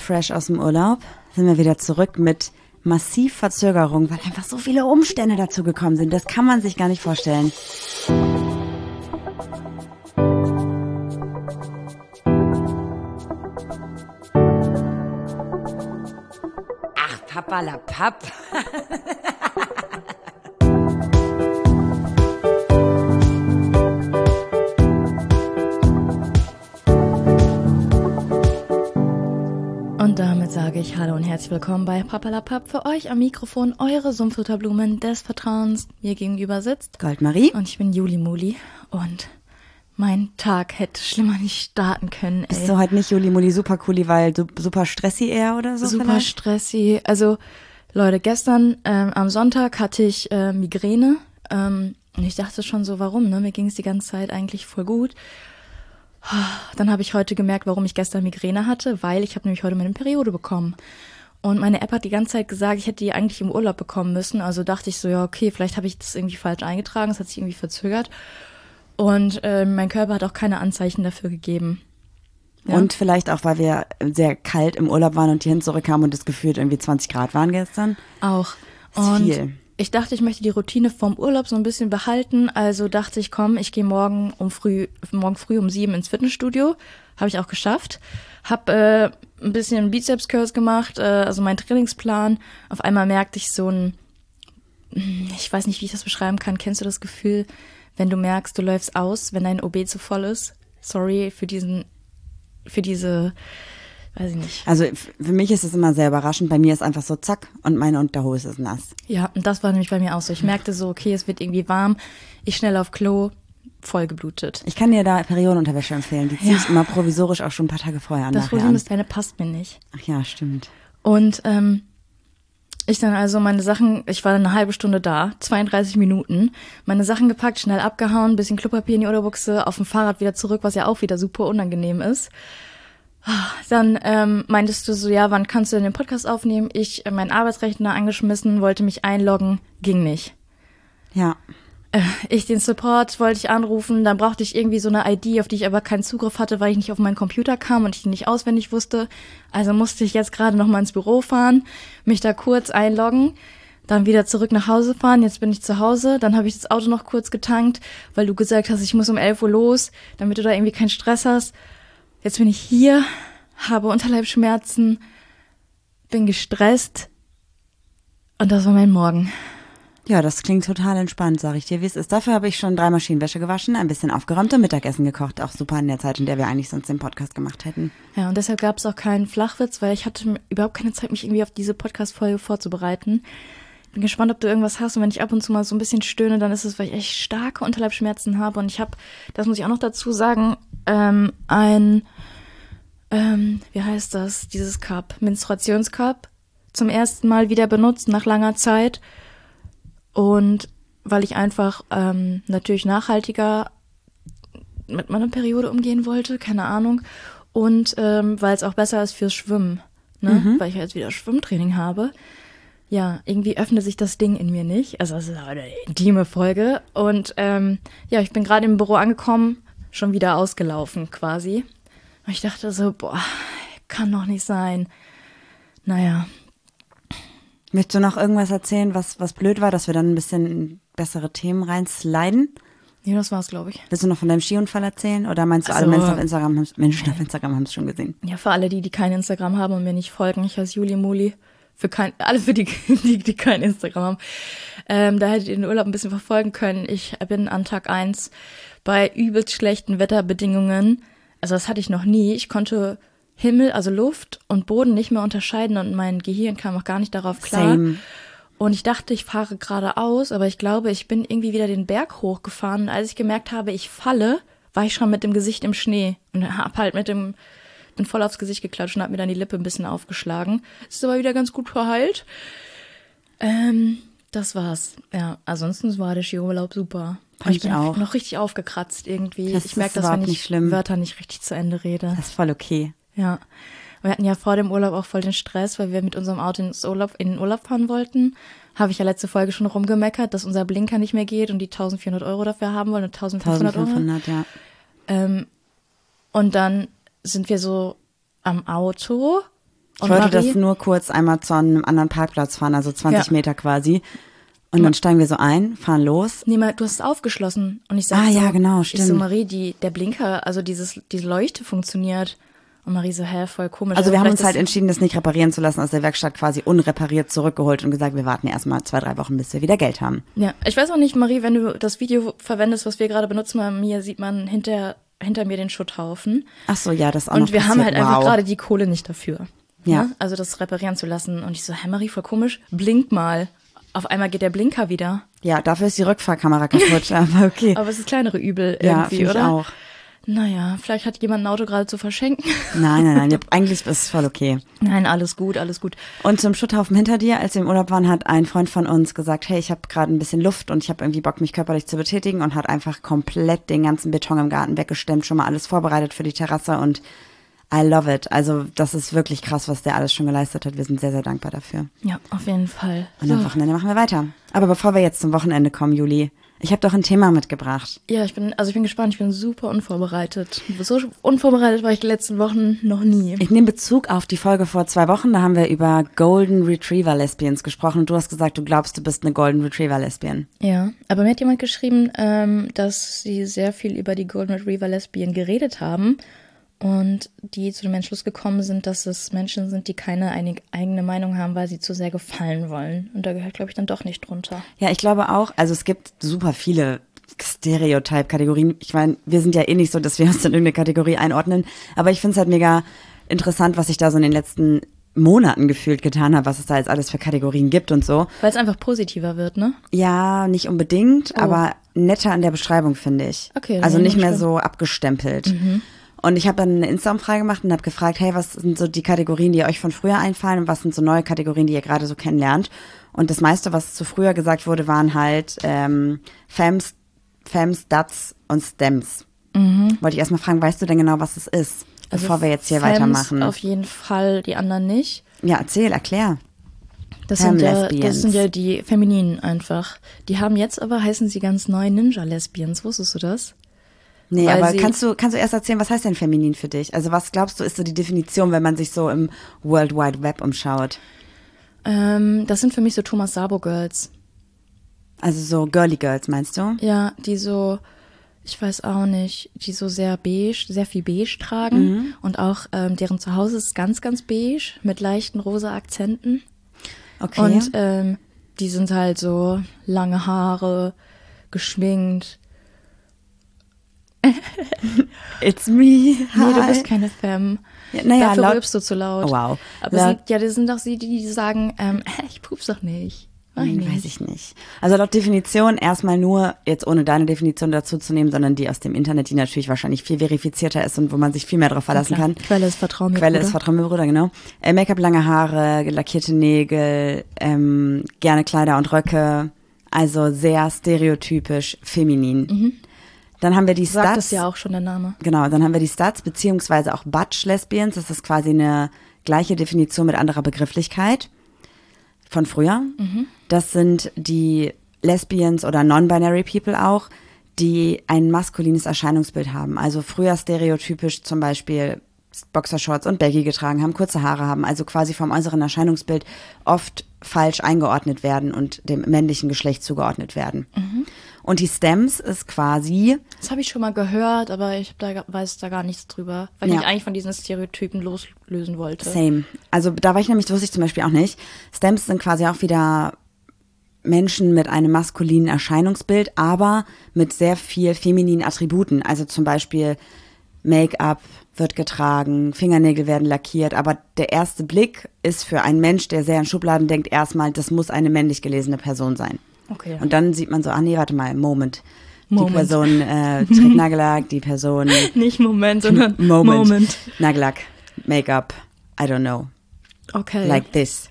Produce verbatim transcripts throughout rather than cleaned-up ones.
fresh aus dem Urlaub sind wir wieder zurück mit massiv Verzögerung, weil einfach so viele Umstände dazu gekommen sind. Das kann man sich gar nicht vorstellen. Ach, Papalapap. Und damit sage ich Hallo und herzlich willkommen bei Papalapap. Für euch am Mikrofon eure Sumpfutterblumen des Vertrauens. Mir gegenüber sitzt Goldmarie. Und ich bin Juli Muli. Und mein Tag hätte schlimmer nicht starten können. Ey. Bist du heute nicht Juli Muli super cooli, weil du super stressy eher oder so? Super vielleicht? stressy. Also Leute, gestern ähm, am Sonntag hatte ich äh, Migräne. Ähm, und ich dachte schon so, warum? Ne? Mir ging es die ganze Zeit eigentlich voll gut. Dann habe ich heute gemerkt, warum ich gestern Migräne hatte, weil ich habe nämlich heute meine Periode bekommen. Und meine App hat die ganze Zeit gesagt, ich hätte die eigentlich im Urlaub bekommen müssen. Also dachte ich so, ja okay, vielleicht habe ich das irgendwie falsch eingetragen, es hat sich irgendwie verzögert. Und äh, mein Körper hat auch keine Anzeichen dafür gegeben. Ja? Und vielleicht auch, weil wir sehr kalt im Urlaub waren und hierhin zurückkamen und es gefühlt irgendwie zwanzig Grad waren gestern. Auch. Das ist und viel. Ich dachte, ich möchte die Routine vom Urlaub so ein bisschen behalten. Also dachte ich, komm, ich gehe morgen um früh, morgen früh um sieben ins Fitnessstudio. Habe ich auch geschafft. Hab äh, ein bisschen Bizeps-Curls gemacht, äh, also mein Trainingsplan. Auf einmal merkte ich so ein, ich weiß nicht, wie ich das beschreiben kann. Kennst du das Gefühl, wenn du merkst, du läufst aus, wenn dein O B zu voll ist? Sorry für diesen, für diese... Weiß ich nicht. Also für mich ist es immer sehr überraschend. Bei mir ist einfach so zack und meine Unterhose ist nass. Ja, und das war nämlich bei mir auch so. Ich merkte so, okay, es wird irgendwie warm. Ich schnell auf Klo, voll geblutet. Ich kann dir da Periodenunterwäsche empfehlen. Die ziehe Ja. ich immer provisorisch auch schon ein paar Tage vorher an. Das nachher Problem an. ist, deine passt mir nicht. Ach ja, stimmt. Und ähm, ich dann also meine Sachen, ich war dann eine halbe Stunde da, zweiunddreißig Minuten, meine Sachen gepackt, schnell abgehauen, bisschen Klopapier in die Unterbuchse, auf dem Fahrrad wieder zurück, was ja auch wieder super unangenehm ist. Dann ähm, meintest du so, ja, wann kannst du denn den Podcast aufnehmen? Ich äh, meinen Arbeitsrechner angeschmissen, wollte mich einloggen, ging nicht. Ja. Äh, ich den Support wollte ich anrufen, dann brauchte ich irgendwie so eine I D, auf die ich aber keinen Zugriff hatte, weil ich nicht auf meinen Computer kam und ich die nicht auswendig wusste. Also musste ich jetzt gerade noch mal ins Büro fahren, mich da kurz einloggen, dann wieder zurück nach Hause fahren. Jetzt bin ich zu Hause, dann habe ich das Auto noch kurz getankt, weil du gesagt hast, ich muss um elf Uhr los, damit du da irgendwie keinen Stress hast. Jetzt bin ich hier, habe Unterleibsschmerzen, bin gestresst und das war mein Morgen. Ja, das klingt total entspannt, sag ich dir, wie es ist. Dafür habe ich schon drei Maschinen Wäsche gewaschen, ein bisschen aufgeräumt und Mittagessen gekocht. Auch super in der Zeit, in der wir eigentlich sonst den Podcast gemacht hätten. Ja, und deshalb gab es auch keinen Flachwitz, weil ich hatte überhaupt keine Zeit, mich irgendwie auf diese Podcast-Folge vorzubereiten. Bin gespannt, ob du irgendwas hast und wenn ich ab und zu mal so ein bisschen stöhne, dann ist es, weil ich echt starke Unterleibsschmerzen habe und ich habe, das muss ich auch noch dazu sagen, ähm, ein, ähm, wie heißt das, dieses Cup, Menstruationscup, zum ersten Mal wieder benutzt nach langer Zeit und weil ich einfach ähm, natürlich nachhaltiger mit meiner Periode umgehen wollte, keine Ahnung, und ähm, weil es auch besser ist fürs Schwimmen, ne, mhm. weil ich jetzt wieder Schwimmtraining habe. Ja, irgendwie öffnet sich das Ding in mir nicht. Also es ist eine intime Folge. Und ähm, ja, ich bin gerade im Büro angekommen, schon wieder ausgelaufen quasi. Und ich dachte so, boah, kann doch nicht sein. Naja. Möchtest du noch irgendwas erzählen, was, was blöd war, dass wir dann ein bisschen in bessere Themen reinsliden? Ja, das war's, glaube ich. Willst du noch von deinem Skiunfall erzählen? Oder meinst du, also, alle Menschen auf Instagram haben Menschen auf Instagram haben es schon gesehen? Ja, für alle die, die kein Instagram haben und mir nicht folgen, ich heiße Juli Muli. Für kein, alle für die, die, die kein Instagram haben. Ähm, da hättet ihr den Urlaub ein bisschen verfolgen können. Ich bin an Tag eins bei übelst schlechten Wetterbedingungen. Also das hatte ich noch nie. Ich konnte Himmel, also Luft und Boden nicht mehr unterscheiden und mein Gehirn kam auch gar nicht darauf klar. Same. Und ich dachte, ich fahre geradeaus, aber ich glaube, ich bin irgendwie wieder den Berg hochgefahren. Und als ich gemerkt habe, ich falle, war ich schon mit dem Gesicht im Schnee und hab halt mit dem bin voll aufs Gesicht geklatscht und hab mir dann die Lippe ein bisschen aufgeschlagen. Ist aber wieder ganz gut verheilt. Ähm, das war's. Ja, ansonsten war der Skiurlaub super. Fand ich bin ich auch. noch richtig aufgekratzt irgendwie. Das ich merke ist das, wenn überhaupt ich nicht schlimm. Wörter nicht richtig zu Ende rede. Das ist voll okay. Ja. Wir hatten ja vor dem Urlaub auch voll den Stress, weil wir mit unserem Auto ins Urlaub, in den Urlaub fahren wollten. Habe ich ja letzte Folge schon rumgemeckert, dass unser Blinker nicht mehr geht und die eintausendvierhundert Euro dafür haben wollen und eintausendfünfhundert Euro. eintausendfünfhundert, ja. Ähm, und dann sind wir so am Auto Ich Und wollte Marie? das nur kurz einmal zu einem anderen Parkplatz fahren, also zwanzig Ja. Meter quasi. Und dann steigen wir so ein, fahren los. Nee, mal, du hast es aufgeschlossen. Und ich sag Ah, so, ja, genau, ich so, stimmt. Marie, die, der Blinker, also dieses, diese Leuchte funktioniert. Und Marie so, hä, voll komisch. Also wir haben vielleicht uns halt ist- entschieden, das nicht reparieren zu lassen, aus der Werkstatt quasi unrepariert zurückgeholt und gesagt, wir warten erstmal zwei, drei Wochen, bis wir wieder Geld haben. Ja, ich weiß auch nicht, Marie, wenn du das Video verwendest, was wir gerade benutzen, bei mir sieht man hinter, hinter mir den Schutthaufen. Ach so, ja, das ist auch noch Und wir passiert. haben halt einfach Wow. gerade die Kohle nicht dafür. Ja. Ne? Also das reparieren zu lassen. Und ich so, hä, Marie, voll komisch, blink mal. Auf einmal geht der Blinker wieder. Ja, dafür ist die Rückfahrkamera kaputt, aber okay. Aber es ist kleinere Übel Ja, irgendwie, finde ich oder? auch. Naja, vielleicht hat jemand ein Auto gerade zu verschenken. Nein, nein, nein, ja, eigentlich ist es voll okay. Nein, alles gut, alles gut. Und zum Schutthaufen hinter dir, als wir im Urlaub waren, hat ein Freund von uns gesagt, hey, ich habe gerade ein bisschen Luft und ich habe irgendwie Bock, mich körperlich zu betätigen und hat einfach komplett den ganzen Beton im Garten weggestemmt, schon mal alles vorbereitet für die Terrasse und I love it. Also das ist wirklich krass, was der alles schon geleistet hat. Wir sind sehr, sehr dankbar dafür. Ja, auf jeden Fall. Und am Wochenende machen wir weiter. Aber bevor wir jetzt zum Wochenende kommen, Juli, ich habe doch ein Thema mitgebracht. Ja, ich bin, also ich bin gespannt, ich bin super unvorbereitet. So unvorbereitet war ich die letzten Wochen noch nie. Ich nehme Bezug auf die Folge vor zwei Wochen, da haben wir über Golden Retriever Lesbians gesprochen und du hast gesagt, du glaubst, du bist eine Golden Retriever Lesbian. Ja, aber mir hat jemand geschrieben, ähm, dass sie sehr viel über die Golden Retriever Lesbian geredet haben und die zu dem Entschluss gekommen sind, dass es Menschen sind, die keine einig, eigene Meinung haben, weil sie zu sehr gefallen wollen. Und da gehört, glaube ich, dann doch nicht drunter. Ja, ich glaube auch, also es gibt super viele Stereotype-Kategorien. Ich meine, wir sind ja eh nicht so, dass wir uns in irgendeine Kategorie einordnen, aber ich finde es halt mega interessant, was ich da so in den letzten Monaten gefühlt getan habe, was es da jetzt alles für Kategorien gibt und so. Weil es einfach positiver wird, ne? Ja, nicht unbedingt, Oh. aber netter an der Beschreibung, finde ich. Okay, dann also bin nicht ich mehr gespannt. so abgestempelt. Und ich habe dann eine Insta-Umfrage gemacht und habe gefragt, hey, was sind so die Kategorien, die euch von früher einfallen und was sind so neue Kategorien, die ihr gerade so kennenlernt? Und das meiste, was zu früher gesagt wurde, waren halt ähm, Femmes, Femmes, Dats und Stems. Mhm. Wollte ich erstmal fragen, weißt du denn genau, was es ist, bevor wir jetzt hier Femmes weitermachen? Auf jeden Fall, die anderen nicht. Ja, erzähl, erklär. Das sind, ja, Femme-Lesbians. das sind ja die Femininen einfach. Die haben jetzt aber, heißen sie ganz neu Ninja-Lesbians. Wusstest du das? Nee, Weil aber sie- kannst du, kannst du erst erzählen, was heißt denn feminin für dich? Also was glaubst du, ist so die Definition, wenn man sich so im World Wide Web umschaut? Ähm, das sind für mich so Thomas Sabo-Girls. Also so Girly Girls, meinst du? Ja, die so, ich weiß auch nicht, die so sehr beige, sehr viel beige tragen. Mhm. Und auch ähm, deren Zuhause ist ganz, ganz beige mit leichten rosa Akzenten. Okay. Und ähm, die sind halt so lange Haare, geschminkt. It's me. Nee, du Hi. bist keine Femme. Ja, naja, Dafür laut- rülpst du zu laut. Oh, wow. Aber Laut- sind, ja, das sind doch sie, die, die sagen, ähm, ich pup's doch nicht. Mach ich Hm, nicht. weiß ich nicht. Also laut Definition erstmal nur, jetzt ohne deine Definition dazu zu nehmen, sondern die aus dem Internet, die natürlich wahrscheinlich viel verifizierter ist und wo man sich viel mehr darauf verlassen Klar. kann. Quelle ist Vertrauen mir, Quelle Bruder. ist Vertrauen mir, Bruder, genau. Äh, Make-up, lange Haare, lackierte Nägel, ähm, gerne Kleider und Röcke. Also sehr stereotypisch feminin. Dann haben wir die Sagt Studs. es ja auch schon der Name. Genau, dann haben wir die Studs, beziehungsweise auch Butch-Lesbians. Das ist quasi eine gleiche Definition mit anderer Begrifflichkeit von früher. Das sind die Lesbians oder Non-Binary People auch, die ein maskulines Erscheinungsbild haben. Also früher stereotypisch zum Beispiel Boxershorts und Baggy getragen haben, kurze Haare haben, also quasi vom äußeren Erscheinungsbild oft falsch eingeordnet werden und dem männlichen Geschlecht zugeordnet werden. Und die Stems ist quasi Das habe ich schon mal gehört, aber ich da, weiß da gar nichts drüber, weil Ja. ich eigentlich von diesen Stereotypen loslösen wollte. Same. Also da war ich nämlich, das wusste ich zum Beispiel auch nicht. Stems sind quasi auch wieder Menschen mit einem maskulinen Erscheinungsbild, aber mit sehr viel femininen Attributen. Also zum Beispiel Make-up wird getragen, Fingernägel werden lackiert, aber der erste Blick ist für einen Mensch, der sehr in Schubladen denkt, erstmal, das muss eine männlich gelesene Person sein. Okay. Und dann sieht man so, ah nee, warte mal, Moment. Die Moment. Person äh, trägt Nagellack, die Person Nicht Moment, sondern Moment. Moment. Nagellack, Make-up, I don't know. Okay. Like this.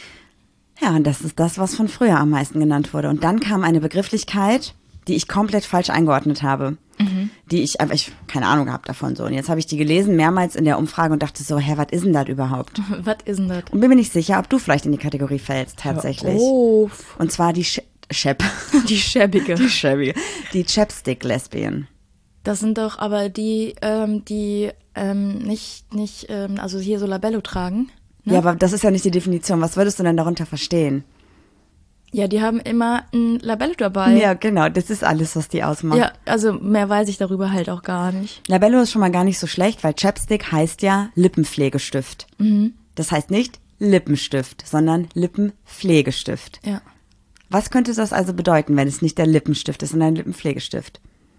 Ja, und das ist das, was von früher am meisten genannt wurde. Und dann kam eine Begrifflichkeit, die ich komplett falsch eingeordnet habe. Die ich einfach, ich keine Ahnung gehabt davon so. Und jetzt habe ich die gelesen, mehrmals in der Umfrage und dachte so, hä, was ist denn das überhaupt? Was ist denn das? Und bin mir nicht sicher, ob du vielleicht in die Kategorie fällst, tatsächlich. Oh, Und zwar die Sch Shep. die schäbige. Die Schäbige. Die Chapstick-Lesbien. Das sind doch aber die, ähm, die ähm, nicht, nicht, ähm, also hier so Labello tragen. Ja, aber das ist ja nicht die Definition. Was würdest du denn darunter verstehen? Ja, die haben immer ein Labello dabei. Ja, genau, das ist alles, was die ausmacht. Ja, also mehr weiß ich darüber halt auch gar nicht. Labello ist schon mal gar nicht so schlecht, weil Chapstick heißt ja Lippenpflegestift. Mhm. Das heißt nicht Lippenstift, sondern Lippenpflegestift. Ja. Was könnte das also bedeuten, wenn es nicht der Lippenstift ist, sondern ein Lippenpflegestift?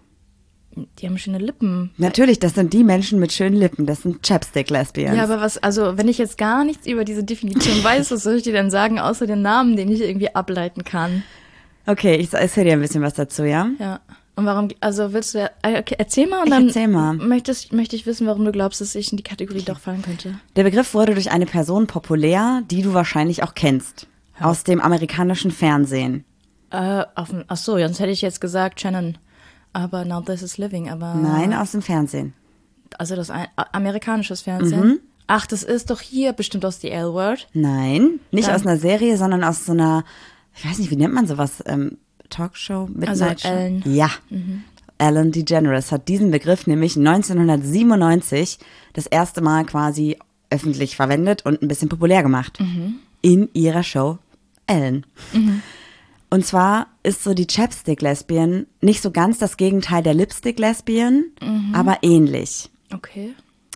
Die haben schöne Lippen. Natürlich, das sind die Menschen mit schönen Lippen, das sind Chapstick-Lesbians. Ja, aber was, also wenn ich jetzt gar nichts über diese Definition weiß, was soll ich dir denn sagen, außer den Namen, den ich irgendwie ableiten kann? Okay, ich erzähle dir ein bisschen was dazu, ja? Ja. Und warum, also willst du, okay, erzähl mal und Ich dann erzähl mal. Möchtest, möchte ich wissen, warum du glaubst, dass ich in die Kategorie doch fallen könnte. Der Begriff wurde durch eine Person populär, die du wahrscheinlich auch kennst. Ja. Aus dem amerikanischen Fernsehen. Äh, auf, ach so, sonst hätte ich jetzt gesagt Shannon. Aber Now This Is Living, aber... Nein, aus dem Fernsehen. Also das ein, amerikanisches Fernsehen? Mhm. Ach, das ist doch hier bestimmt aus The L-Word. Nein, nicht Dann- aus einer Serie, sondern aus so einer, ich weiß nicht, wie nennt man sowas, ähm, Talkshow, Midnight Also Show? Ellen. Ja, Ellen DeGeneres hat diesen Begriff nämlich neunzehnhundertsiebenundneunzig das erste Mal quasi öffentlich verwendet und ein bisschen populär gemacht. In ihrer Show Ellen. Und zwar ist so die Chapstick-Lesbian nicht so ganz das Gegenteil der Lipstick-Lesbian, aber ähnlich. Okay.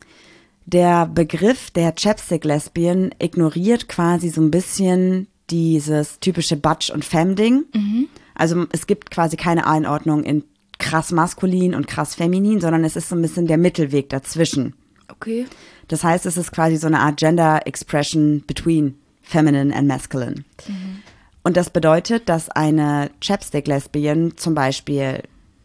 Der Begriff der Chapstick-Lesbian ignoriert quasi so ein bisschen dieses typische Butch- und Femme-Ding. Also es gibt quasi keine Einordnung in krass maskulin und krass feminin, sondern es ist so ein bisschen der Mittelweg dazwischen. Okay. Das heißt, es ist quasi so eine Art Gender Expression between feminine and masculine. Und das bedeutet, dass eine Chapstick-Lesbian zum Beispiel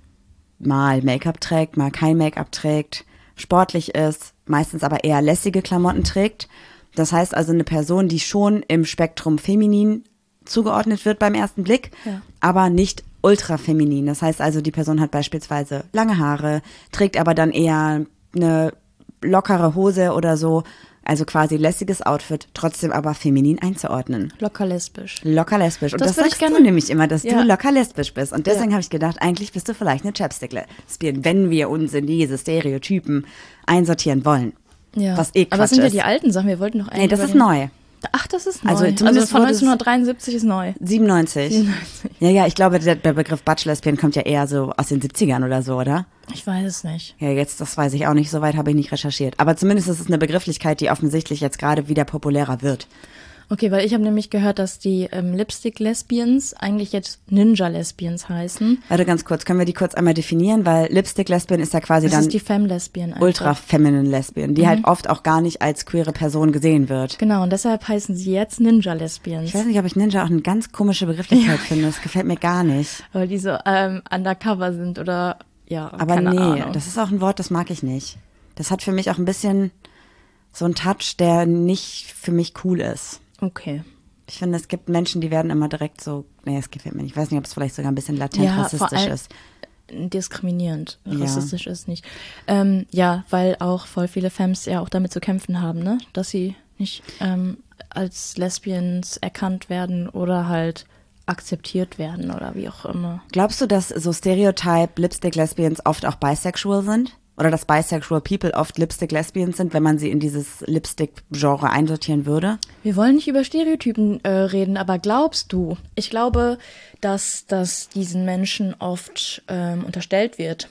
mal Make-up trägt, mal kein Make-up trägt, sportlich ist, meistens aber eher lässige Klamotten trägt. Das heißt also eine Person, die schon im Spektrum feminin zugeordnet wird beim ersten Blick, Ja. aber nicht ultra feminin. Das heißt also, die Person hat beispielsweise lange Haare, trägt aber dann eher eine lockere Hose oder so, also quasi lässiges Outfit, trotzdem aber feminin einzuordnen. Locker lesbisch. Locker lesbisch. Und Das das, würde ich sagst gerne- du nämlich immer, dass Ja. du locker lesbisch bist. Und deswegen Ja. habe ich gedacht, eigentlich bist du vielleicht eine Chapstick-Lesbian, wenn wir uns in diese Stereotypen einsortieren wollen. Ja. Was eh Aber Quatsch das sind ja ist. die alten Sachen, wir wollten noch Nee, das über ist den- neu. Ach, das ist neu. Also Also, zumindest von wurde es- neunzehnhundertdreiundsiebzig ist neu. siebenundneunzig. siebenundneunzig. Ja, ja, ich glaube, der, der Begriff Butch-Lesbian kommt ja eher so aus den siebzigern oder so, oder? Ich weiß es nicht. Ja, jetzt, das weiß ich auch nicht, soweit habe ich nicht recherchiert. Aber zumindest ist es eine Begrifflichkeit, die offensichtlich jetzt gerade wieder populärer wird. Okay, weil ich habe nämlich gehört, dass die ähm, Lipstick-Lesbians eigentlich jetzt Ninja-Lesbians heißen. Warte ganz kurz, können wir die kurz einmal definieren? Weil Lipstick-Lesbian ist ja quasi Das dann ist die Femme-Lesbian einfach. ultra-feminine Lesbian, die halt oft auch gar nicht als queere Person gesehen wird. Genau, und deshalb heißen sie jetzt Ninja-Lesbians. Ich weiß nicht, ob ich Ninja auch eine ganz komische Begrifflichkeit finde. Das gefällt mir gar nicht. Weil die so ähm, undercover sind oder, ja, Aber keine nee, Ahnung. das ist auch ein Wort, das mag ich nicht. Das hat für mich auch ein bisschen so einen Touch, der nicht für mich cool ist. Okay. Ich finde, es gibt Menschen, die werden immer direkt so, nee, es gefällt mir nicht. Ich weiß nicht, ob es vielleicht sogar ein bisschen latent Ja, vor rassistisch allem- ist. Diskriminierend, Ja. rassistisch ist nicht. Ähm, ja, weil auch voll viele Femmes ja auch damit zu kämpfen haben, ne? Dass sie nicht ähm, als Lesbians erkannt werden oder halt akzeptiert werden oder wie auch immer. Glaubst du, dass so Stereotype Lipstick-Lesbians oft auch bisexual sind? Oder dass bisexual people oft Lipstick-Lesbians sind, wenn man sie in dieses Lipstick-Genre einsortieren würde? Wir wollen nicht über Stereotypen äh, reden, aber glaubst du? Ich glaube, dass das diesen Menschen oft ähm, unterstellt wird.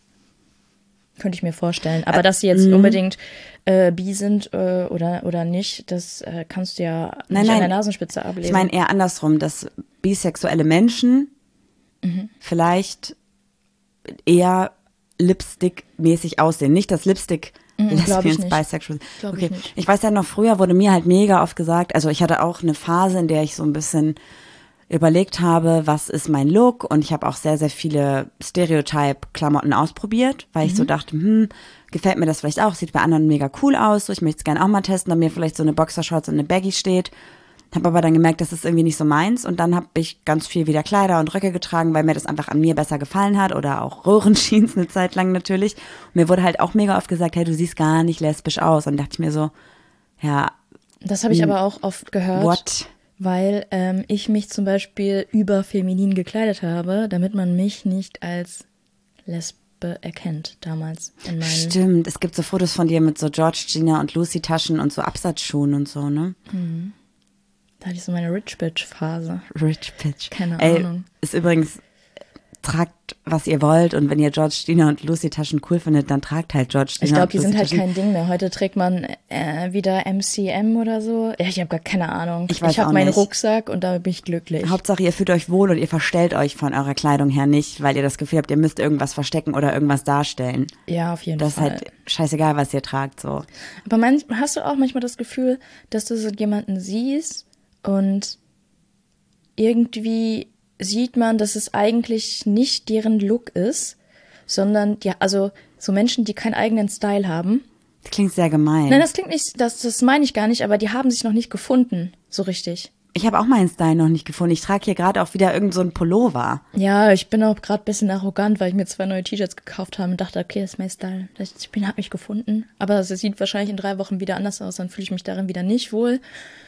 Könnte ich mir vorstellen. Aber dass sie jetzt unbedingt äh, bi sind äh, oder, oder nicht, das äh, kannst du ja Nein, nicht an nein. der Nasenspitze ablesen. Ich meine eher andersrum, dass bisexuelle Menschen vielleicht eher Lipstick-mäßig aussehen. Nicht, dass Lipstick glaub ich Lesbians nicht. bisexual sind. Glaub ich Okay. nicht. Ich weiß ja noch, früher wurde mir halt mega oft gesagt, also ich hatte auch eine Phase, in der ich so ein bisschen überlegt habe, was ist mein Look, und ich habe auch sehr, sehr viele Stereotype-Klamotten ausprobiert, weil ich so dachte, hm, gefällt mir das vielleicht auch, sieht bei anderen mega cool aus, so ich möchte es gerne auch mal testen, da mir vielleicht so eine Boxershorts und eine Baggy steht. Habe aber dann gemerkt, das ist irgendwie nicht so meins, und dann habe ich ganz viel wieder Kleider und Röcke getragen, weil mir das einfach an mir besser gefallen hat, oder auch Röhrenjeans eine Zeit lang natürlich. Und mir wurde halt auch mega oft gesagt, hey, du siehst gar nicht lesbisch aus, und dachte ich mir so, ja, Das habe ich aber auch oft gehört. what? Weil ähm, ich mich zum Beispiel überfeminin gekleidet habe, damit man mich nicht als lesbisch be- erkennt damals in meinen. Stimmt, es gibt so Fotos von dir mit so George, Gina und Lucy Taschen und so Absatzschuhen und so, ne? Mhm. Da hatte ich so meine Rich Bitch Phase. Rich Bitch. Keine Ey, Ahnung. ist übrigens, tragt, was ihr wollt und wenn ihr George, Gina und Lucy Taschen cool findet, dann tragt halt George, Gina Ich glaube, und die Lucy sind halt Taschen. kein Ding mehr. Heute trägt man äh, wieder M C M oder so. Ja, ich habe gar keine Ahnung. Ich weiß ich habe auch meinen nicht. Rucksack und damit bin ich glücklich. Hauptsache, ihr fühlt euch wohl und ihr verstellt euch von eurer Kleidung her nicht, weil ihr das Gefühl habt, ihr müsst irgendwas verstecken oder irgendwas darstellen. Ja, auf jeden Das ist Fall. halt scheißegal, was ihr tragt, so. Aber mein, hast du auch manchmal das Gefühl, dass du so jemanden siehst und irgendwie sieht man, dass es eigentlich nicht deren Look ist, sondern ja, also so Menschen, die keinen eigenen Style haben. Das klingt sehr gemein. Nein, das klingt nicht, das, das meine ich gar nicht, aber die haben sich noch nicht gefunden, so richtig. Ich habe auch meinen Style noch nicht gefunden. Ich trage hier gerade auch wieder irgend so einen Pullover. Ja, ich bin auch gerade ein bisschen arrogant, weil ich mir zwei neue T-Shirts gekauft habe und dachte, okay, das ist mein Style. Ich bin, habe mich gefunden. Aber es sieht wahrscheinlich in drei Wochen wieder anders aus, dann fühle ich mich darin wieder nicht wohl.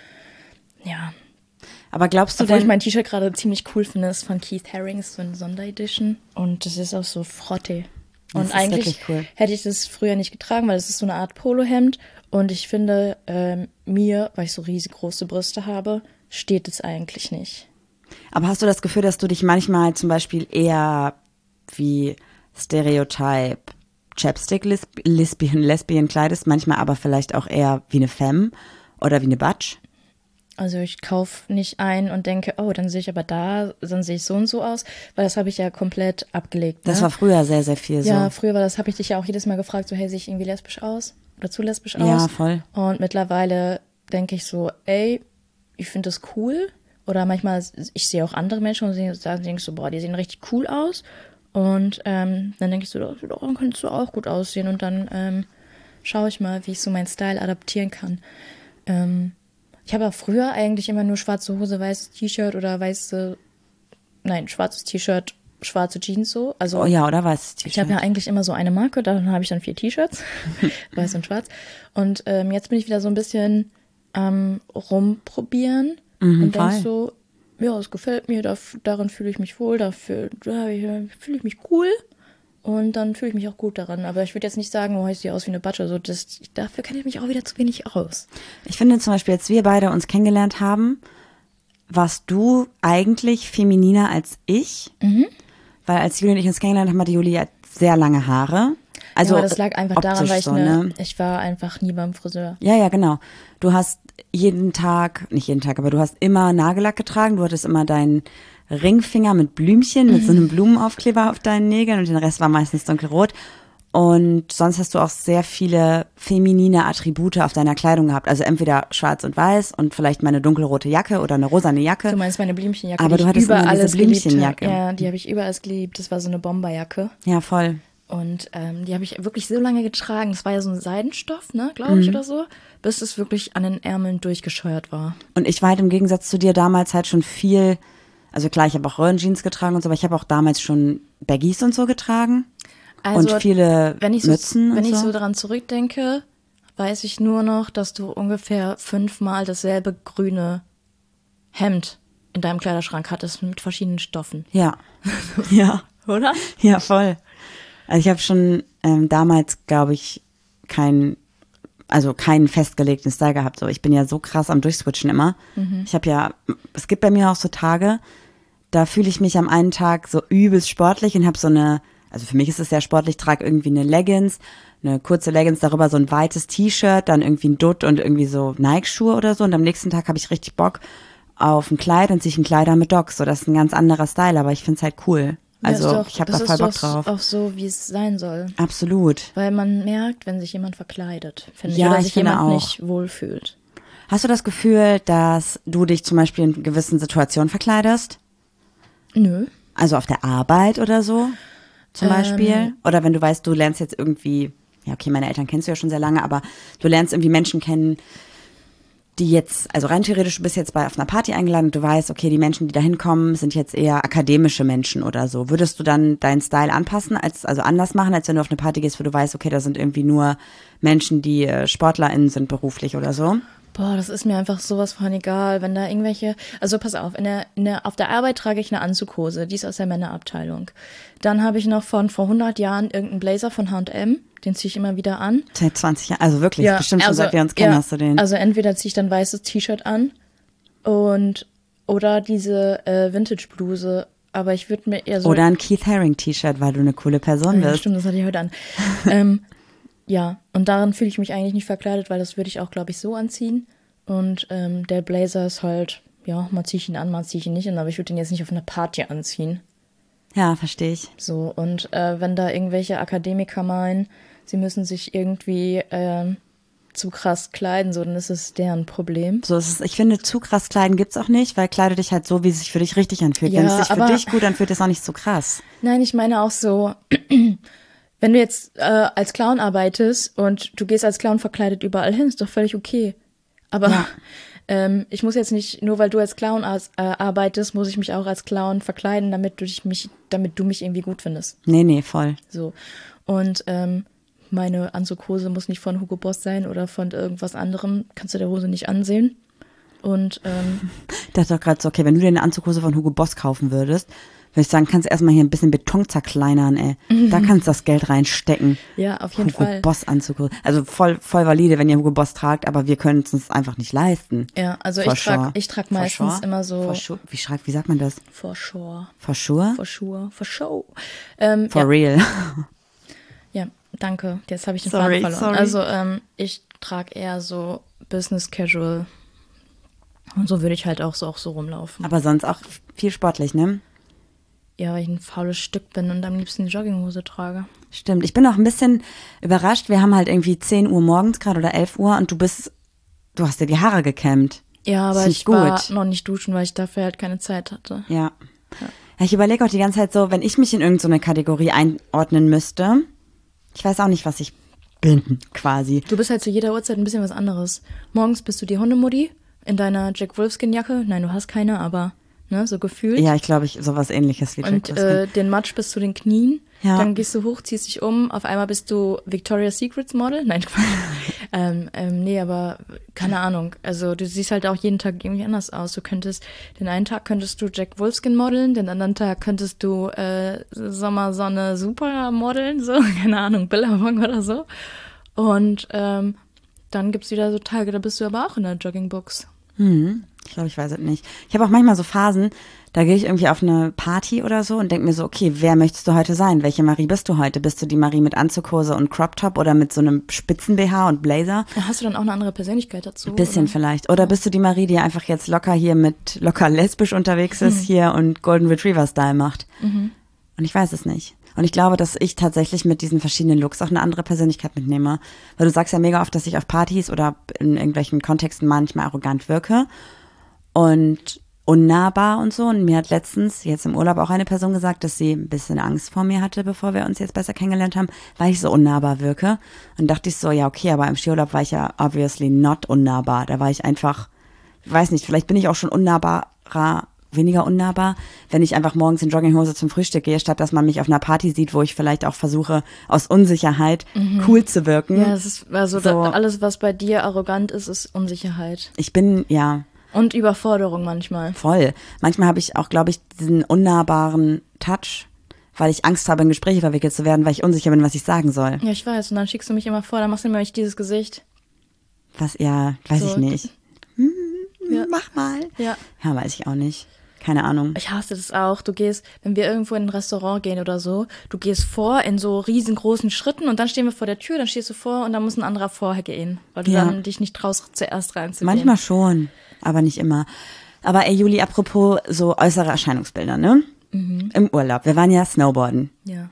Ja. Aber glaubst du Obwohl denn, ich mein T-Shirt gerade ziemlich cool finde, ist von Keith Harrings, so eine Sonderedition. Und das ist auch so Frotte. Das Und ist eigentlich wirklich cool. hätte ich das früher nicht getragen, weil es ist so eine Art Polohemd. Und ich finde, ähm, mir, weil ich so riesig große Brüste habe, steht es eigentlich nicht. aber hast du das Gefühl, dass du dich manchmal zum Beispiel eher wie Stereotype Chapstick Lesb- Lesbian, Lesbian kleidest, manchmal aber vielleicht auch eher wie eine Femme oder wie eine Batsch? Also ich kaufe nicht ein und denke, oh, dann sehe ich aber da, dann sehe ich so und so aus, weil das habe ich ja komplett abgelegt. Ne? Das war früher sehr, sehr viel so. Ja, früher war das, habe ich dich ja auch jedes Mal gefragt, so, hey, sehe ich irgendwie lesbisch aus? Oder zu lesbisch aus? Ja, voll. Und mittlerweile denke ich so, ey, ich finde das cool. Oder manchmal, ich sehe auch andere Menschen und da denke ich so, boah, die sehen richtig cool aus. Und ähm, dann denke ich so, doch, dann könntest du auch gut aussehen. Und dann ähm, schaue ich mal, wie ich so meinen Style adaptieren kann. Ähm, ich habe auch früher eigentlich immer nur schwarze Hose, weißes T-Shirt oder weiße, nein, schwarzes T-Shirt, schwarze Jeans so. Also Oh ja, oder was? ich habe ja eigentlich immer so eine Marke, dann habe ich dann vier T-Shirts, weiß und schwarz. Und ähm, jetzt bin ich wieder so ein bisschen am rumprobieren Mhm, und denke voll. so, ja, es gefällt mir, da, darin fühle ich mich wohl, dafür da fühle ich mich cool und dann fühle ich mich auch gut daran. Aber ich würde jetzt nicht sagen, oh, ich sehe aus wie eine Batsche, so, das, dafür kenne ich mich auch wieder zu wenig aus. Ich finde zum Beispiel, als wir beide uns kennengelernt haben, warst du eigentlich femininer als ich. Mhm. Weil als Juli und ich uns kennengelernt haben, hatte Juli ja sehr lange Haare. Also ja, aber das lag einfach daran, optisch weil ich, so, ne, ne? ich war einfach nie beim Friseur. Ja, ja, genau. Du hast jeden Tag, nicht jeden Tag, aber du hast immer Nagellack getragen. Du hattest immer deinen Ringfinger mit Blümchen, mit so einem Blumenaufkleber auf deinen Nägeln und den Rest war meistens dunkelrot. Und sonst hast du auch sehr viele feminine Attribute auf deiner Kleidung gehabt. Also entweder schwarz und weiß und vielleicht mal eine dunkelrote Jacke oder eine rosane Jacke. Du meinst meine Blümchenjacke, Aber die du ich hattest über immer diese alles geliebt Blümchenjacke. habe. Ja, die habe ich über alles geliebt. Das war so eine Bomberjacke. Ja, voll. Und ähm, die habe ich wirklich so lange getragen. Das war ja so ein Seidenstoff, ne, glaube ich, oder so, bis es wirklich an den Ärmeln durchgescheuert war. Und ich war halt im Gegensatz zu dir damals halt schon viel, also klar, ich habe auch Röhrenjeans getragen und so, aber ich habe auch damals schon Baggies und so getragen. Also, und viele wenn ich so, Mützen wenn und ich so. so daran zurückdenke, weiß ich nur noch, dass du ungefähr fünfmal dasselbe grüne Hemd in deinem Kleiderschrank hattest mit verschiedenen Stoffen. Ja, ja, Oder? ja, voll. Also ich habe schon ähm, damals, glaube ich, kein, also keinen festgelegten Style gehabt. So, ich bin ja so krass am Durchswitchen immer. Mhm. Ich habe ja, es gibt bei mir auch so Tage, da fühle ich mich am einen Tag so übelst sportlich und habe so eine, also für mich ist es sehr sportlich, trage irgendwie eine Leggings, eine kurze Leggings, darüber so ein weites T-Shirt, dann irgendwie ein Dutt und irgendwie so Nike-Schuhe oder so. Und am nächsten Tag habe ich richtig Bock auf ein Kleid und ziehe ich ein Kleider mit Docs. So, das ist ein ganz anderer Style, aber ich finde es halt cool. Also Ja, ist doch, ich habe da das voll ist Bock doch drauf. auch so, wie es sein soll. Absolut. Weil man merkt, wenn sich jemand verkleidet, finde Ja, ich, oder ich sich finde jemand auch. nicht wohlfühlt. Hast du das Gefühl, dass du dich zum Beispiel in gewissen Situationen verkleidest? Nö. Also auf der Arbeit oder so zum Ähm. Beispiel? Oder wenn du weißt, du lernst jetzt irgendwie, ja okay, meine Eltern kennst du ja schon sehr lange, aber du lernst irgendwie Menschen kennen, die jetzt, also rein theoretisch, du bist jetzt bei auf einer Party eingeladen und du weißt, okay, die Menschen, die da hinkommen, sind jetzt eher akademische Menschen oder so. Würdest du dann deinen Style anpassen, als also anders machen, als wenn du auf eine Party gehst, wo du weißt, okay, da sind irgendwie nur Menschen, die äh, SportlerInnen sind beruflich oder so? Boah, das ist mir einfach sowas von egal, wenn da irgendwelche, also pass auf, in der, in der, auf der Arbeit trage ich eine Anzughose, die ist aus der Männerabteilung. Dann habe ich noch von vor hundert Jahren irgendeinen Blazer von H und M, den ziehe ich immer wieder an. Seit zwanzig Jahren, also wirklich, ja, bestimmt schon also, seit wir uns kennen, ja, hast du den. Also entweder ziehe ich dann weißes T-Shirt an und, oder diese äh, Vintage-Bluse, aber ich würde mir eher so... Oder ein Keith Haring T-Shirt, weil du eine coole Person ja, bist. stimmt, das hatte ich heute an. ähm, ja, und darin fühle ich mich eigentlich nicht verkleidet, weil das würde ich auch, glaube ich, so anziehen. Und ähm, der Blazer ist halt, ja, mal ziehe ich ihn an, mal ziehe ich ihn nicht an, aber ich würde ihn jetzt nicht auf einer Party anziehen. Ja, verstehe ich. So, und äh, wenn da irgendwelche Akademiker meinen, sie müssen sich irgendwie ähm, zu krass kleiden, so, dann ist es deren Problem. So ist es. Ich finde, zu krass kleiden gibt's auch nicht, weil kleide dich halt so, wie es sich für dich richtig anfühlt. Ja, Wenn es sich für aber- dich gut anfühlt, ist auch nicht so krass. Nein, ich meine auch so, wenn du jetzt äh, als Clown arbeitest und du gehst als Clown verkleidet überall hin, ist doch völlig okay. Aber Ja. ähm, ich muss jetzt nicht, nur weil du als Clown as, äh, arbeitest, muss ich mich auch als Clown verkleiden, damit du dich mich, damit du mich irgendwie gut findest. Nee, nee, voll. So. Und ähm, meine Anzughose muss nicht von Hugo Boss sein oder von irgendwas anderem. Kannst du der Hose nicht ansehen. Und ähm, Ich dachte doch gerade so, okay, wenn du dir eine Anzughose von Hugo Boss kaufen würdest, würde ich sagen, kannst du erstmal hier ein bisschen Beton zerkleinern, ey. Da kannst du das Geld reinstecken. ja, auf jeden Hugo Fall. Boss Anzughose. Also voll, voll valide, wenn ihr Hugo Boss tragt, aber wir können es uns einfach nicht leisten. Ja, also For ich trage sure. ich trag For meistens sure. immer so For sure. Wie schreibt, wie sagt man das? for sure, For sure? for sure, for show. Ähm, For ja, real. ja, danke. Jetzt habe ich den Sorry, Faden verloren. sorry. Also ähm, ich trage eher so Business Casual. Und so würde ich halt auch so auch so rumlaufen. Aber sonst auch viel sportlich, ne? Ja, weil ich ein faules Stück bin und am liebsten die Jogginghose trage. Stimmt. Ich bin auch ein bisschen überrascht. Wir haben halt irgendwie zehn Uhr morgens gerade oder elf Uhr und du bist, du hast dir die Haare gekämmt. Ja, aber Ist nicht ich war gut. noch nicht duschen, weil ich dafür halt keine Zeit hatte. Ja. ja ich überlege auch die ganze Zeit so, wenn ich mich in irgendeine Kategorie einordnen müsste, ich weiß auch nicht, was ich bin, quasi. Du bist halt zu jeder Uhrzeit ein bisschen was anderes. Morgens bist du die Hundemutti in deiner Jack Wolfskin-Jacke. Nein, du hast keine, aber ne, so gefühlt. Ja, ich glaube, ich sowas ähnliches wie Und Jack äh, den Matsch bis zu den Knien. Ja. Dann gehst du hoch, ziehst dich um. Auf einmal bist du Victoria's Secrets Model. Nein, Quatsch. ähm, ähm, nee, aber keine Ahnung. Also du siehst halt auch jeden Tag irgendwie anders aus. Du könntest, den einen Tag könntest du Jack Wolfskin modeln, den anderen Tag könntest du äh, Sommersonne Super modeln, so, keine Ahnung, Billabong oder so. Und ähm, dann gibt's wieder so Tage, da bist du aber auch in der Joggingbox. Hm, ich glaube, ich weiß es nicht. Ich habe auch manchmal so Phasen, da gehe ich irgendwie auf eine Party oder so und denke mir so, okay, wer möchtest du heute sein? Welche Marie bist du heute? Bist du die Marie mit Anzughose und Crop Top oder mit so einem Spitzen-B H und Blazer? Hast du dann auch eine andere Persönlichkeit dazu? Ein bisschen oder? vielleicht. Oder bist du die Marie, die einfach jetzt locker hier mit, locker lesbisch unterwegs ist Mhm. hier und Golden Retriever-Style macht? Mhm. Und ich weiß es nicht. Und ich glaube, dass ich tatsächlich mit diesen verschiedenen Looks auch eine andere Persönlichkeit mitnehme. Weil du sagst ja mega oft, dass ich auf Partys oder in irgendwelchen Kontexten manchmal arrogant wirke und unnahbar und so. Und mir hat letztens, jetzt im Urlaub, auch eine Person gesagt, dass sie ein bisschen Angst vor mir hatte, bevor wir uns jetzt besser kennengelernt haben, weil ich so unnahbar wirke. Und dachte ich so, ja okay, aber im Skiurlaub war ich ja obviously not unnahbar. Da war ich einfach, ich weiß nicht, vielleicht bin ich auch schon unnahbarer, weniger unnahbar, wenn ich einfach morgens in Jogginghose zum Frühstück gehe, statt dass man mich auf einer Party sieht, wo ich vielleicht auch versuche, aus Unsicherheit cool zu wirken. Ja, es ist, also So. da, alles, was bei dir arrogant ist, ist Unsicherheit. Ich bin, ja, Und Überforderung manchmal. voll. Manchmal habe ich auch, glaube ich, diesen unnahbaren Touch, weil ich Angst habe, in Gespräche verwickelt zu werden, weil ich unsicher bin, was ich sagen soll. Ja, ich weiß. Und dann schickst du mich immer vor, dann machst du mir dieses Gesicht. Was, ja, weiß So, ich nicht. Ja. Mach mal. Ja. Ja, weiß ich auch nicht. Keine Ahnung. Ich hasse das auch. Du gehst, wenn wir irgendwo in ein Restaurant gehen oder so, du gehst vor in so riesengroßen Schritten und dann stehen wir vor der Tür, dann stehst du vor und dann muss ein anderer vorher gehen, weil du Ja. dann dich nicht traust, zuerst reinzugehen. Manchmal schon, aber nicht immer. Aber ey, Juli, apropos so äußere Erscheinungsbilder, ne? Im Urlaub. Wir waren ja Snowboarden. Ja.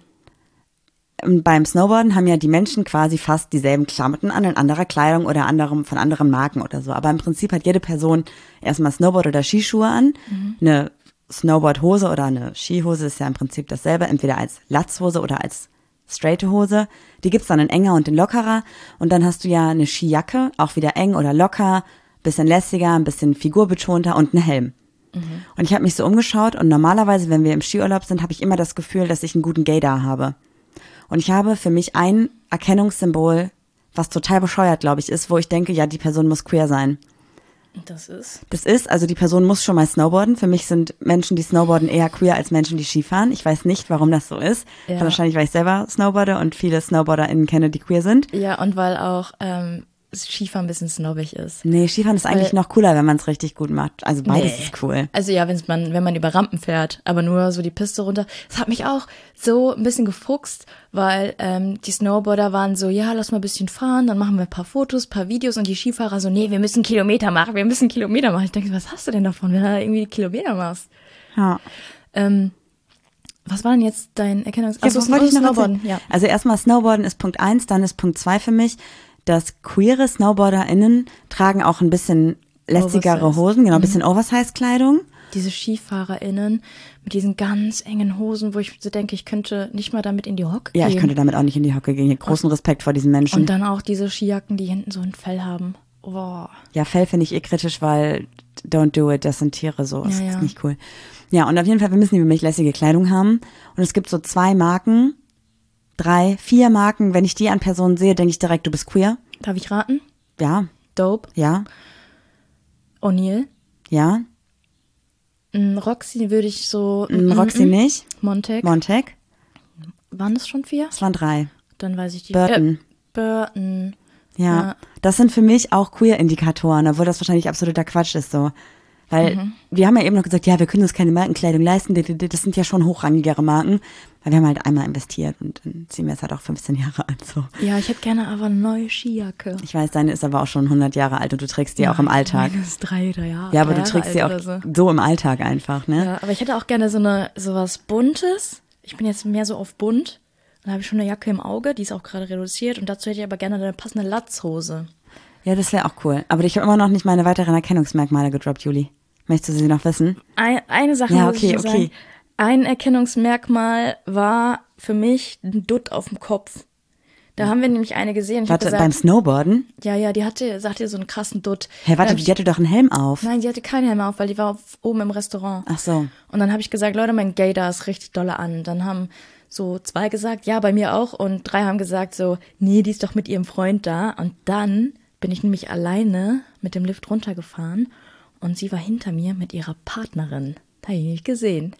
Und beim Snowboarden haben ja die Menschen quasi fast dieselben Klamotten an, in anderer Kleidung oder anderem, von anderen Marken oder so. Aber im Prinzip hat jede Person erstmal Snowboard- oder Skischuhe an. Eine Snowboardhose oder eine Skihose ist ja im Prinzip dasselbe, entweder als Latzhose oder als straighte Hose. Die gibt's dann in enger und in lockerer. Und dann hast du ja eine Skijacke, auch wieder eng oder locker, bisschen lässiger, ein bisschen figurbetonter und einen Helm. Und ich habe mich so umgeschaut und normalerweise, wenn wir im Skiurlaub sind, habe ich immer das Gefühl, dass ich einen guten Gaydar habe. Und ich habe für mich ein Erkennungssymbol was total bescheuert, glaube ich, ist, wo ich denke, ja, die Person muss queer sein. Das ist? Das ist, also die Person muss schon mal snowboarden. Für mich sind Menschen, die snowboarden, eher queer als Menschen, die Skifahren. Ich weiß nicht, warum das so ist. Ja. Wahrscheinlich, weil ich selber snowboarde und viele SnowboarderInnen kenne, die queer sind. Ja, und weil auch ähm, Skifahren ein bisschen snobbig ist. Nee, Skifahren ist eigentlich Weil, noch cooler, wenn man es richtig gut macht. Also beides nee. ist cool. Also ja, wenn's man, wenn man über Rampen fährt, aber nur so die Piste runter. Das hat mich auch so ein bisschen gefuchst, weil ähm, die Snowboarder waren so, ja, lass mal ein bisschen fahren, dann machen wir ein paar Fotos, ein paar Videos und die Skifahrer so, nee, wir müssen Kilometer machen, wir müssen Kilometer machen. Ich denke, was hast du denn davon, wenn du da irgendwie Kilometer machst? Ja. Ähm, was war denn jetzt dein Erkennungs... Ja, was wollte ich noch Snowboarden, erzählen? ja. Also erstmal Snowboarden ist Punkt eins, dann ist Punkt zwei für mich, dass queere SnowboarderInnen tragen auch ein bisschen lässigere Oversize. Hosen, genau, ein bisschen Oversize-Kleidung. Diese SkifahrerInnen mit diesen ganz engen Hosen, wo ich so denke, ich könnte nicht mal damit in die Hocke Ja, gehen. ich könnte damit auch nicht in die Hocke gehen. Großen Respekt vor diesen Menschen. Und dann auch diese Skijacken, die hinten so ein Fell haben. Oh. Ja, Fell finde ich eh kritisch, weil don't do it, das sind Tiere so. Das Ja, ist ja. nicht cool. Ja, und auf jeden Fall, wir müssen nämlich lässige Kleidung haben. Und es gibt so zwei Marken, drei, vier Marken. Wenn ich die an Personen sehe, denke ich direkt, du bist queer. Darf ich raten? Ja, Dope, ja, O'Neill. ja. Mm, Roxy würde ich so... Mm, mm, Roxy mm, nicht. Montag. Montag. Waren das schon vier? Das waren drei. Dann weiß ich die. Burton. Äh, Burton. Ja. Ja. Das sind für mich auch Queer-Indikatoren, obwohl das wahrscheinlich absoluter Quatsch ist so. Weil Mhm. wir haben ja eben noch gesagt, ja, wir können uns keine Markenkleidung leisten, das sind ja schon hochrangigere Marken. Weil wir haben halt einmal investiert und dann ziehen wir es halt auch fünfzehn Jahre alt so. Ja, ich hätte gerne aber eine neue Skijacke. Ich weiß, deine ist aber auch schon hundert Jahre alt und du trägst die auch im Alltag. Meine ist drei, drei Jahre. Ja, aber drei du trägst sie Jahre auch alt oder so. so im Alltag einfach, ne? Ja, aber ich hätte auch gerne so eine sowas Buntes. Ich bin jetzt mehr so auf bunt. Dann habe ich schon eine Jacke im Auge, die ist auch gerade reduziert. Und dazu hätte ich aber gerne eine passende Latzhose. Ja, das wäre auch cool. Aber ich habe immer noch nicht meine weiteren Erkennungsmerkmale gedroppt, Juli. Möchtest du sie noch wissen? Ein, eine Sache Ja, muss okay, ich noch okay. sagen. Ein Erkennungsmerkmal war für mich ein Dutt auf dem Kopf. Da haben wir nämlich eine gesehen. Ich hab Warte, beim gesagt, Snowboarden? ja, ja, die hatte, sagte so einen krassen Dutt. Hä, warte, Dann hab die hatte doch einen Helm auf. ich, nein, die hatte keinen Helm auf, weil die war auf, oben im Restaurant. Ach so. Und dann habe ich gesagt, Leute, mein Gaydar ist richtig dolle an. Dann haben so zwei gesagt, ja, bei mir auch. Und drei haben gesagt so, nee, die ist doch mit ihrem Freund da. Und dann bin ich nämlich alleine mit dem Lift runtergefahren. Und sie war hinter mir mit ihrer Partnerin. Da habe ich nicht gesehen.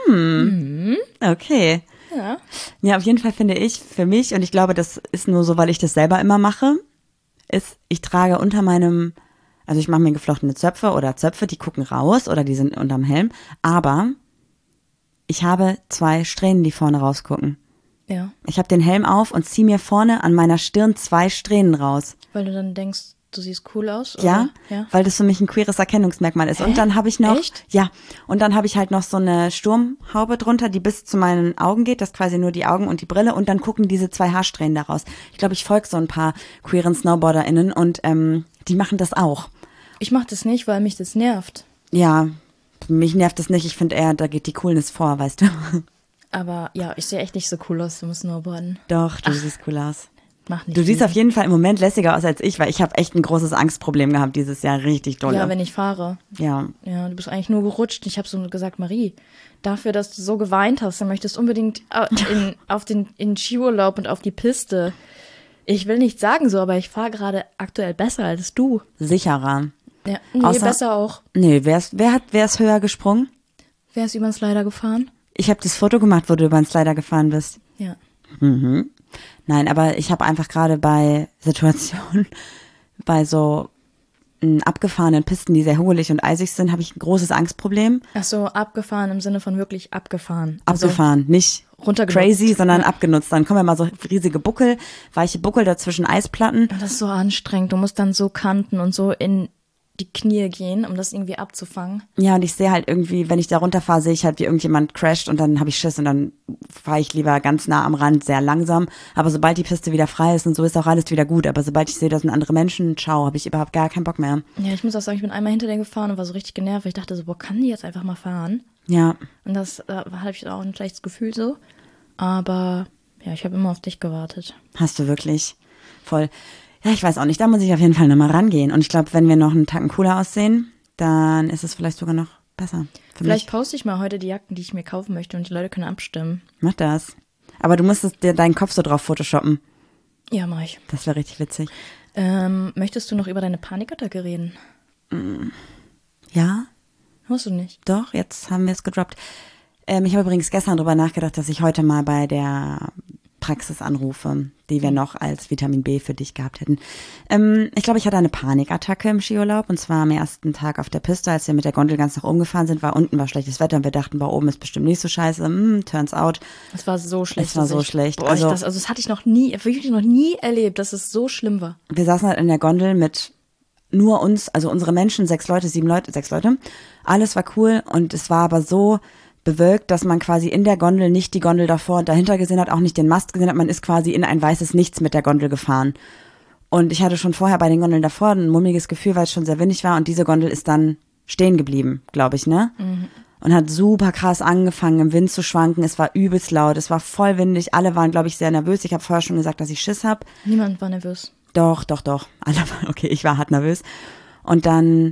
Okay. Ja. Ja, auf jeden Fall finde ich für mich, und ich glaube, das ist nur so, weil ich das selber immer mache, ist, ich trage unter meinem, also ich mache mir geflochtene Zöpfe oder Zöpfe, die gucken raus oder die sind unterm Helm, aber ich habe zwei Strähnen, die vorne rausgucken. Ja. Ich habe den Helm auf und ziehe mir vorne an meiner Stirn zwei Strähnen raus. Weil du dann denkst, du siehst cool aus? Ja, Oder? Ja. weil das für mich ein queeres Erkennungsmerkmal ist. Hä? Und dann habe ich noch, Echt? ja, und dann habe ich halt noch so eine Sturmhaube drunter, die bis zu meinen Augen geht, das ist quasi nur die Augen und die Brille und dann gucken diese zwei Haarsträhnen daraus. Ich glaube, ich folge so ein paar queeren SnowboarderInnen und ähm, die machen das auch. Ich mache das nicht, weil mich das nervt. Ja, mich nervt das nicht, ich finde eher, da geht die Coolness vor, weißt du. Aber ja, ich sehe echt nicht so cool aus zum Snowboarden. Doch, du siehst cool aus. Mach nicht. Du siehst viel. auf jeden Fall im Moment lässiger aus als ich, weil ich habe echt ein großes Angstproblem gehabt dieses Jahr, richtig doll. Ja, wenn ich fahre. Ja, Ja, du bist eigentlich nur gerutscht. Ich habe so gesagt, Marie, dafür, dass du so geweint hast, dann möchtest du unbedingt äh, in, auf den in Skiurlaub und auf die Piste. Ich will nicht sagen so, aber ich fahre gerade aktuell besser als du. sicherer. Ja, nee, Außer- besser auch. Nee, wer ist, wer hat, wer ist höher gesprungen? Wer ist über den Slider gefahren? Ich habe das Foto gemacht, wo du über den Slider gefahren bist. Ja. Mhm. Nein, aber ich habe einfach gerade bei Situationen, bei so m, abgefahrenen Pisten, die sehr hugelig und eisig sind, habe ich ein großes Angstproblem. Ach so, abgefahren im Sinne von wirklich abgefahren. Also Abgefahren, nicht runtergenutzt. crazy, sondern abgenutzt. Dann kommen ja mal so riesige Buckel, weiche Buckel dazwischen Eisplatten. das ist so anstrengend. Du musst dann so kanten und so in die Knie gehen, um das irgendwie abzufangen. Ja, und ich sehe halt irgendwie, wenn ich da runterfahre, sehe ich halt, wie irgendjemand crasht und dann habe ich Schiss und dann fahre ich lieber ganz nah am Rand, sehr langsam. Aber sobald die Piste wieder frei ist und so ist auch alles wieder gut. Aber sobald ich sehe, das sind andere Menschen, ciao, habe ich überhaupt gar keinen Bock mehr. Ja, ich muss auch sagen, ich bin einmal hinter der gefahren und war so richtig genervt. Ich dachte so, boah, kann die jetzt einfach mal fahren? Ja, Und das da hatte ich auch ein schlechtes Gefühl so. Aber ja, ich habe immer auf dich gewartet. hast du wirklich. Voll. Ja, ich weiß auch nicht, da muss ich auf jeden Fall nochmal rangehen. Und ich glaube, wenn wir noch einen Tacken cooler aussehen, dann ist es vielleicht sogar noch besser. Für Vielleicht mich. poste ich mal heute die Jacken, die ich mir kaufen möchte und die Leute können abstimmen. Mach das. Aber du musstest dir deinen Kopf so drauf photoshoppen. Ja, mach ich. Das wäre richtig witzig. Ähm, möchtest du noch über deine Panikattacke reden? Ja? Musst du nicht. Doch, jetzt haben wir es gedroppt. Ähm, ich habe übrigens gestern drüber nachgedacht, dass ich heute mal bei der Praxis anrufe, die wir noch als Vitamin B für dich gehabt hätten. Ähm, ich glaube, ich hatte eine Panikattacke im Skiurlaub und zwar am ersten Tag auf der Piste, als wir mit der Gondel ganz nach oben gefahren sind, war unten war schlechtes Wetter und wir dachten, bei oben ist bestimmt nicht so scheiße. Mm, turns out. Es war so schlecht. Es war so ich, schlecht. Boah, also, ich das, also das hatte ich noch nie, wirklich noch nie erlebt, dass es so schlimm war. Wir saßen halt in der Gondel mit nur uns, also unsere Menschen, sechs Leute, sieben Leute, sechs Leute. Alles war cool und es war aber so bewölkt, dass man quasi in der Gondel nicht die Gondel davor und dahinter gesehen hat, auch nicht den Mast gesehen hat. Man ist quasi in ein weißes Nichts mit der Gondel gefahren. Und ich hatte schon vorher bei den Gondeln davor ein mulmiges Gefühl, weil es schon sehr windig war und diese Gondel ist dann stehen geblieben, glaube ich, ne? Mhm. Und hat super krass angefangen, im Wind zu schwanken. Es war übelst laut, es war voll windig. Alle waren, glaube ich, sehr nervös. Ich habe vorher schon gesagt, dass ich Schiss habe. Niemand war nervös. Doch, doch, doch. Alle waren, okay, ich war hart nervös. Und dann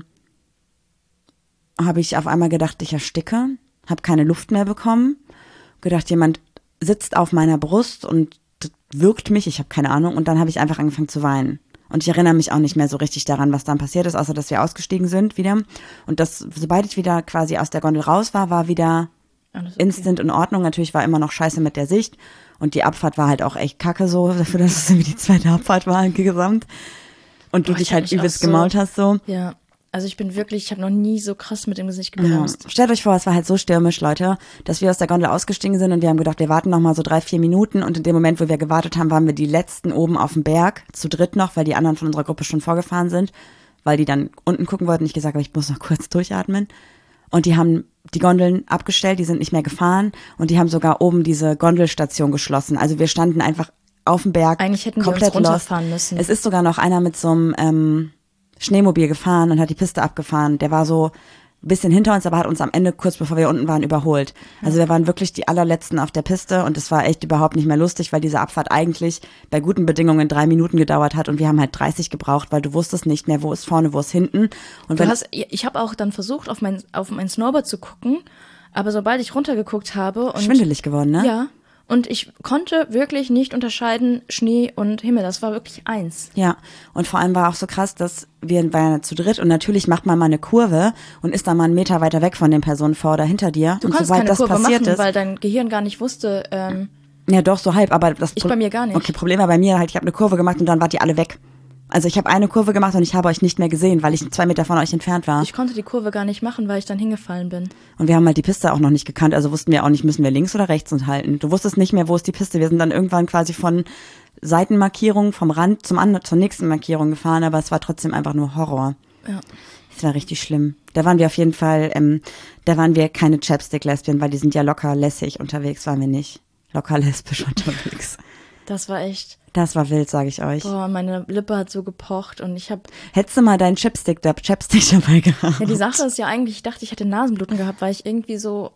habe ich auf einmal gedacht, ich ersticke. Habe keine Luft mehr bekommen, gedacht, jemand sitzt auf meiner Brust und wirkt mich, ich habe keine Ahnung, und dann habe ich einfach angefangen zu weinen. Und ich erinnere mich auch nicht mehr so richtig daran, was dann passiert ist, außer dass wir ausgestiegen sind wieder. Und das, sobald ich wieder quasi aus der Gondel raus war, war wieder okay. Instant in Ordnung. Natürlich war immer noch scheiße mit der Sicht und die Abfahrt war halt auch echt kacke so, dafür, dass es irgendwie die zweite Abfahrt war gesamt. Und du Boah, dich halt übelst so, gemault hast so. Ja. Also ich bin wirklich, ich habe noch nie so krass mit dem Gesicht gebremst. Ja. Stellt euch vor, es war halt so stürmisch, Leute, dass wir aus der Gondel ausgestiegen sind und wir haben gedacht, wir warten noch mal so drei, vier Minuten und in dem Moment, wo wir gewartet haben, waren wir die Letzten oben auf dem Berg, zu dritt noch, weil die anderen von unserer Gruppe schon vorgefahren sind, weil die dann unten gucken wollten. Ich gesagt habe, ich muss noch kurz durchatmen. Und die haben die Gondeln abgestellt, die sind nicht mehr gefahren und die haben sogar oben diese Gondelstation geschlossen. Also wir standen einfach auf dem Berg. Eigentlich hätten wir uns runterfahren müssen. Es ist sogar noch einer mit so einem ähm, Schneemobil gefahren und hat die Piste abgefahren. Der war so ein bisschen hinter uns, aber hat uns am Ende, kurz bevor wir unten waren, überholt. Also wir waren wirklich die allerletzten auf der Piste und es war echt überhaupt nicht mehr lustig, weil diese Abfahrt eigentlich bei guten Bedingungen drei Minuten gedauert hat und wir haben halt dreißig gebraucht, weil du wusstest nicht mehr, wo ist vorne, wo ist hinten. Und du hast, ich habe auch dann versucht, auf mein, auf mein Snowboard zu gucken, aber sobald ich runtergeguckt habe und schwindelig geworden, ne? Ja. Und ich konnte wirklich nicht unterscheiden Schnee und Himmel. Das war wirklich eins. Ja, und vor allem war auch so krass, dass wir waren ja zu dritt und natürlich macht man mal eine Kurve und ist dann mal einen Meter weiter weg von den Personen vor oder hinter dir. Du und kannst sobald keine das Kurve passiert machen, ist, weil dein Gehirn gar nicht wusste. Ähm, ja, doch, so halb, aber das ich bei mir gar nicht. Okay, Problem war bei mir halt, ich habe eine Kurve gemacht und dann wart ihr alle weg. Also ich habe eine Kurve gemacht und ich habe euch nicht mehr gesehen, weil ich zwei Meter von euch entfernt war. Ich konnte die Kurve gar nicht machen, weil ich dann hingefallen bin. Und wir haben halt die Piste auch noch nicht gekannt, also wussten wir auch nicht, müssen wir links oder rechts uns halten. Du wusstest nicht mehr, wo ist die Piste. Wir sind dann irgendwann quasi von Seitenmarkierung, vom Rand zum anderen, zur nächsten Markierung gefahren, aber es war trotzdem einfach nur Horror. Ja. Es war richtig schlimm. Da waren wir auf jeden Fall, ähm, da waren wir keine Chapstick-Lesbien, weil die sind ja locker lässig unterwegs, waren wir nicht. Locker lesbisch unterwegs. Das war echt... Das war wild, sage ich euch. Boah, meine Lippe hat so gepocht und ich habe... Hättest du mal deinen Chapstick, da, Chapstick dabei gehabt? Ja, die Sache ist ja eigentlich, ich dachte, ich hätte Nasenbluten gehabt, weil ich irgendwie so,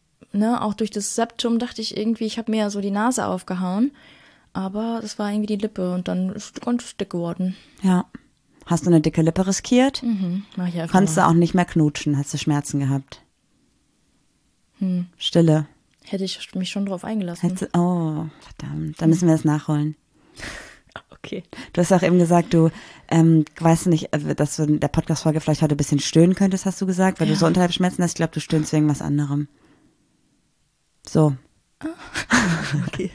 ne, auch durch das Septum dachte ich irgendwie, ich habe mir ja so die Nase aufgehauen. Aber das war irgendwie die Lippe und dann ist es ganz dick geworden. Ja. Hast du eine dicke Lippe riskiert? Mhm, mach ich einfach Konntest mal. du auch nicht mehr knutschen? Hast du Schmerzen gehabt? Hm. Stille. Hätte ich mich schon drauf eingelassen. Hättest, oh, verdammt. Dann müssen wir das nachholen. Okay. Du hast auch eben gesagt, du ähm, weißt nicht, dass du in der Podcast-Folge vielleicht heute ein bisschen stöhnen könntest, hast du gesagt, weil ja. du so Unterleibsschmerzen hast. Ich glaube, du stöhnst wegen was anderem. So. Okay.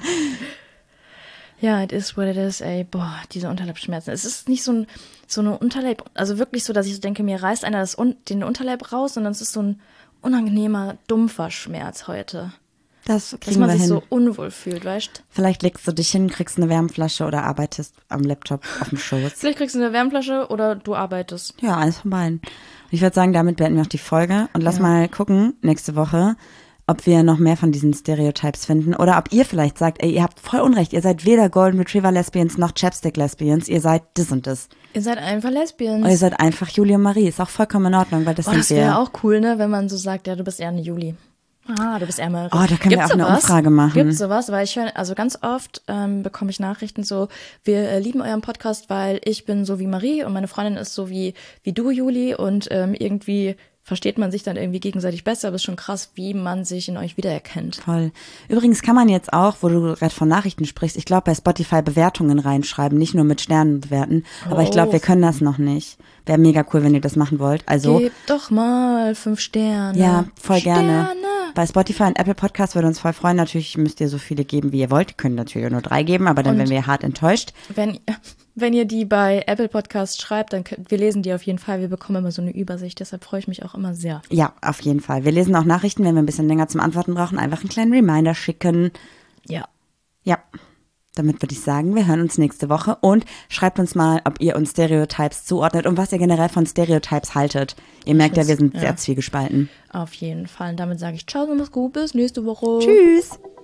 Ja, it is what it is, ey. Boah, diese Unterleibsschmerzen. Es ist nicht so, ein, so eine Unterleib, also wirklich so, dass ich so denke, mir reißt einer das, den Unterleib raus, sondern es ist so ein unangenehmer, dumpfer Schmerz heute. Das kriegen dass man wir sich hin. so unwohl fühlt, weißt du? Vielleicht legst du dich hin, kriegst eine Wärmflasche oder arbeitest am Laptop auf dem Schoß. Vielleicht kriegst du eine Wärmflasche oder du arbeitest. Ja, eins von beiden. Und ich würde sagen, damit beenden wir auch die Folge und lass Ja. mal gucken nächste Woche, ob wir noch mehr von diesen Stereotypes finden oder ob ihr vielleicht sagt, ey, ihr habt voll Unrecht, ihr seid weder Golden Retriever Lesbians noch Chapstick Lesbians, ihr seid das und das. Ihr seid einfach Lesbians. Und ihr seid einfach Julie und Marie, ist auch vollkommen in Ordnung, weil das Boah, sind das wäre wir. auch cool, ne, wenn man so sagt, ja, du bist eher eine Juli. Ah, du bist ärmer. Oh, da können Gibt's wir auch eine sowas? Umfrage machen. Gibt sowas? Weil ich höre, also ganz oft ähm, bekomme ich Nachrichten so, wir äh, lieben euren Podcast, weil ich bin so wie Marie und meine Freundin ist so wie, wie du, Juli, und ähm, irgendwie versteht man sich dann irgendwie gegenseitig besser, aber es ist schon krass, wie man sich in euch wiedererkennt. Voll. Übrigens kann man jetzt auch, wo du gerade von Nachrichten sprichst, ich glaube bei Spotify Bewertungen reinschreiben, nicht nur mit Sternen bewerten, oh. aber ich glaube, wir können das noch nicht. Wäre mega cool, wenn ihr das machen wollt. Also gebt doch mal fünf Sterne. Ja, voll Sterne. gerne. Bei Spotify und Apple Podcast würde uns voll freuen. Natürlich müsst ihr so viele geben, wie ihr wollt. Ihr könnt natürlich auch nur drei geben, aber dann Und wären wir hart enttäuscht. Wenn, wenn ihr die bei Apple Podcast schreibt, dann könnt, wir lesen die auf jeden Fall. Wir bekommen immer so eine Übersicht, deshalb freue ich mich auch immer sehr. Ja, auf jeden Fall. Wir lesen auch Nachrichten, wenn wir ein bisschen länger zum Antworten brauchen. Einfach einen kleinen Reminder schicken. Ja. Ja. Damit würde ich sagen, wir hören uns nächste Woche und schreibt uns mal, ob ihr uns Stereotypes zuordnet und was ihr generell von Stereotypes haltet. Ihr merkt ja, wir sind ja. sehr zwiegespalten. Auf jeden Fall. Und damit sage ich ciao, mach's gut, bis nächste Woche. Tschüss.